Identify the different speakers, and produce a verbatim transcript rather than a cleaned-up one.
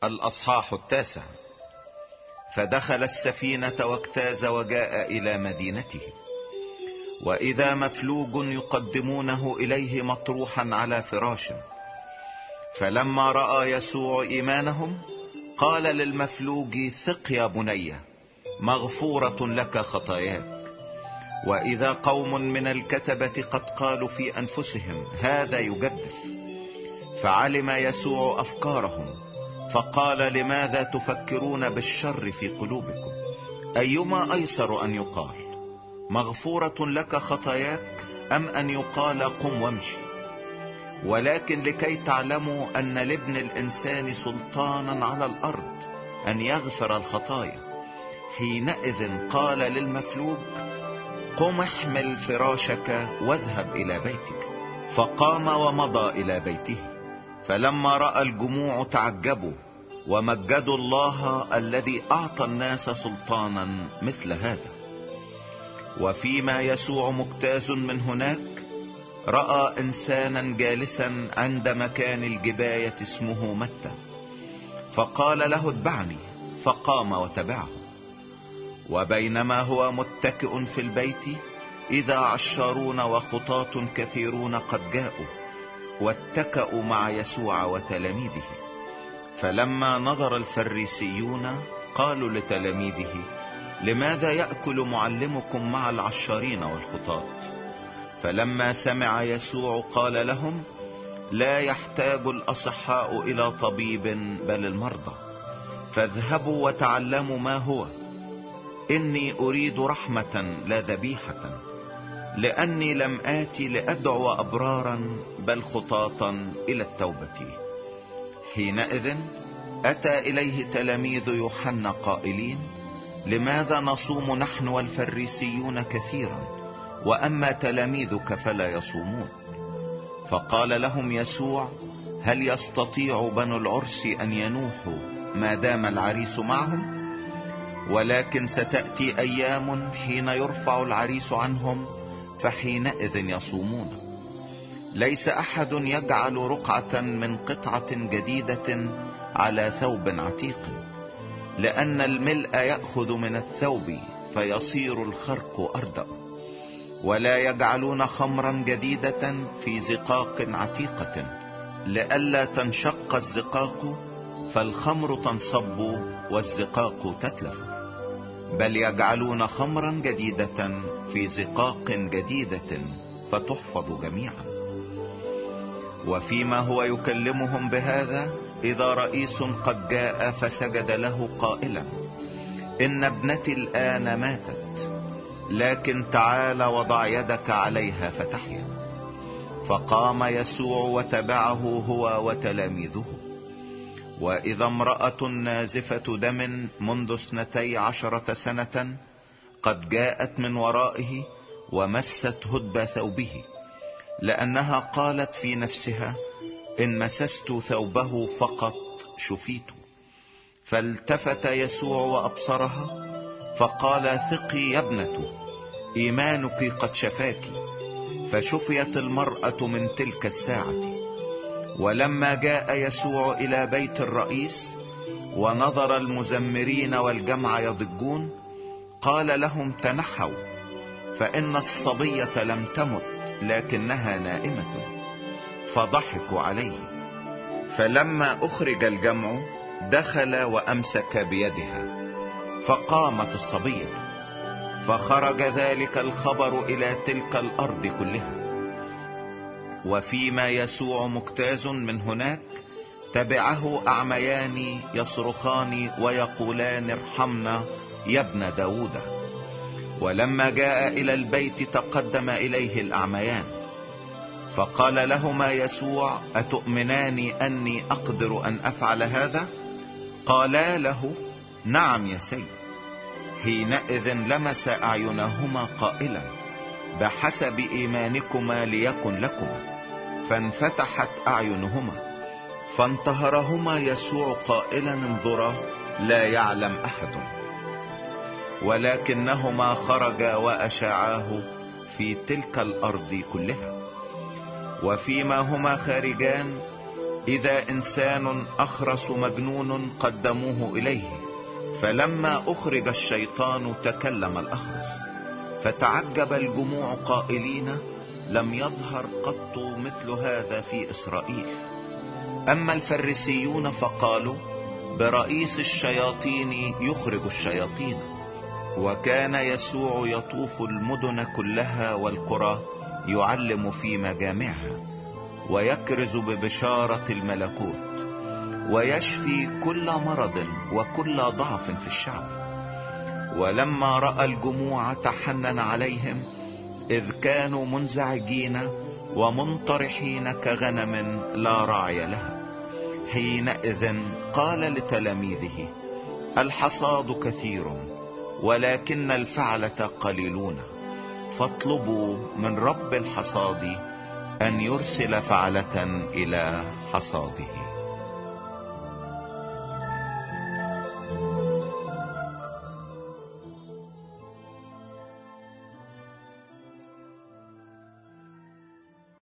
Speaker 1: الأصحاح التاسع. فدخل السفينة واجتاز وجاء إلى مدينته، وإذا مفلوج يقدمونه إليه مطروحا على فراش. فلما رأى يسوع إيمانهم قال للمفلوج: ثق يا بني، مغفورة لك خطاياك. وإذا قوم من الكتبة قد قالوا في أنفسهم: هذا يجدف. فعلم يسوع أفكارهم فقال: لماذا تفكرون بالشر في قلوبكم؟ أيما أيسر أن يقال: مغفورة لك خطاياك، أم أن يقال: قم وامشي؟ ولكن لكي تعلموا أن لابن الإنسان سلطانا على الأرض أن يغفر الخطايا. حينئذ قال للمفلوج: قم احمل فراشك واذهب إلى بيتك. فقام ومضى إلى بيته. فلما رأى الجموع تعجبوا ومجدوا الله الذي أعطى الناس سلطانا مثل هذا. وفيما يسوع مجتاز من هناك رأى إنسانا جالسا عند مكان الجباية اسمه متى، فقال له: اتبعني. فقام وتبعه. وبينما هو متكئ في البيت إذا عشارون وخطاة كثيرون قد جاءوا واتكأوا مع يسوع وتلاميذه. فلما نظر الفريسيون قالوا لتلاميذه: لماذا يأكل معلمكم مع العشارين والخطاة؟ فلما سمع يسوع قال لهم: لا يحتاج الأصحاء إلى طبيب بل المرضى. فاذهبوا وتعلموا ما هو. إني أريد رحمة لا ذبيحة، لأني لم آتي لأدعو أبرارا بل خطاة إلى التوبة. حينئذ أتى إليه تلاميذ يوحنا قائلين: لماذا نصوم نحن والفريسيون كثيرا، وأما تلاميذك فلا يصومون؟ فقال لهم يسوع: هل يستطيع بنو العرس أن ينوحوا ما دام العريس معهم؟ ولكن ستأتي أيام حين يرفع العريس عنهم، فحينئذ يصومون. ليس أحد يجعل رقعة من قطعة جديدة على ثوب عتيق، لأن الملء يأخذ من الثوب فيصير الخرق أردأ. ولا يجعلون خمرا جديدة في زقاق عتيقة، لئلا تنشق الزقاق فالخمر تنصب والزقاق تتلف، بل يجعلون خمرا جديدة في زقاق جديدة فتحفظ جميعا. وفيما هو يكلمهم بهذا إذا رئيس قد جاء فسجد له قائلا: إن ابنتي الآن ماتت، لكن تعال وضع يدك عليها فتحيا. فقام يسوع وتبعه هو وتلاميذه. وإذا امرأة نازفة دم منذ اثنتي عشرة سنة قد جاءت من ورائه ومست هدب ثوبه، لأنها قالت في نفسها: إن مسست ثوبه فقط شفيت. فالتفت يسوع وأبصرها فقال: ثقي يا ابنة، إيمانك قد شفاك. فشفيت المرأة من تلك الساعة. ولما جاء يسوع إلى بيت الرئيس ونظر المزمرين والجمع يضجون، قال لهم: تنحوا، فإن الصبية لم تمت لكنها نائمة. فضحكوا عليه. فلما أخرج الجمع دخل وأمسك بيدها فقامت الصبية. فخرج ذلك الخبر إلى تلك الأرض كلها. وفيما يسوع مجتاز من هناك تبعه أعميان يصرخان ويقولان: ارحمنا يا ابن داود. ولما جاء إلى البيت تقدم إليه الأعميان، فقال لهما يسوع: أتؤمنان أني أقدر أن أفعل هذا؟ قالا له: نعم يا سيد. حينئذ لمس أعينهما قائلا: بحسب إيمانكما ليكن لكما. فانفتحت أعينهما، فانتهرهما يسوع قائلا: انظرا، لا يعلم أحد. ولكنهما خرجا وأشاعاه في تلك الأرض كلها. وفيما هما خارجان إذا إنسان أخرس مجنون قدموه إليه، فلما أخرج الشيطان تكلم الأخرس، فتعجب الجموع قائلين: لم يظهر قط مثل هذا في إسرائيل. أما الفريسيون فقالوا: برئيس الشياطين يخرج الشياطين. وكان يسوع يطوف المدن كلها والقرى يعلم في مجامعها، ويكرز ببشارة الملكوت، ويشفي كل مرض وكل ضعف في الشعب. ولما رأى الجموع تحنن عليهم، إذ كانوا منزعجين ومنطرحين كغنم لا راعي لها. حينئذ قال لتلاميذه: الحصاد كثير ولكن الفعلة قليلون، فاطلبوا من رب الحصاد أن يرسل فعلة إلى حصاده.